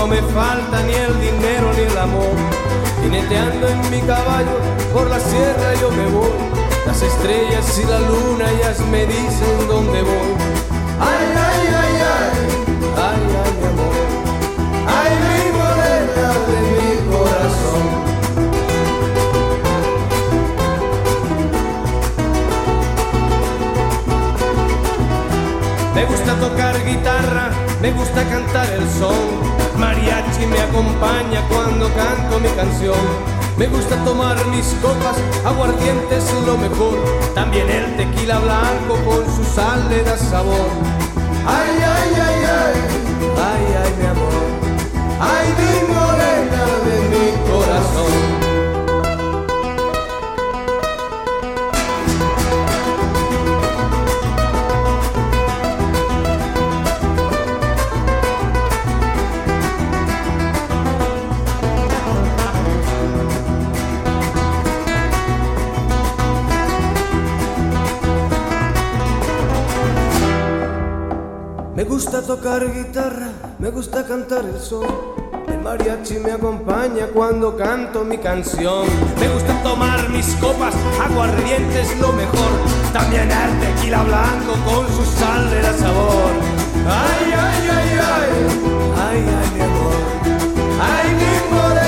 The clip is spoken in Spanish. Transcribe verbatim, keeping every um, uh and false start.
no me falta ni el dinero ni el amor. Jineteando en mi caballo por la sierra yo me voy. Las estrellas y la luna ellas me dicen dónde voy. Ay, ay, ay, ay, ay, ay, mi amor. Ay, mi morena de mi corazón. Me gusta tocar guitarra, me gusta cantar el son. Mariachi me acompaña cuando canto mi canción. Me gusta tomar mis copas, aguardiente es lo mejor. También el tequila blanco con su sal le da sabor. Ay, ay, ay, ay, ay, ay, mi amor. Ay, mi morena de mi corazón. Me gusta tocar guitarra, me gusta cantar el son. El mariachi me acompaña cuando canto mi canción. Me gusta tomar mis copas, aguardiente es lo mejor. También el tequila blanco con su sal le da sabor. Ay, ay, ay, ay, ay, ay, mi amor. Ay, mi amor.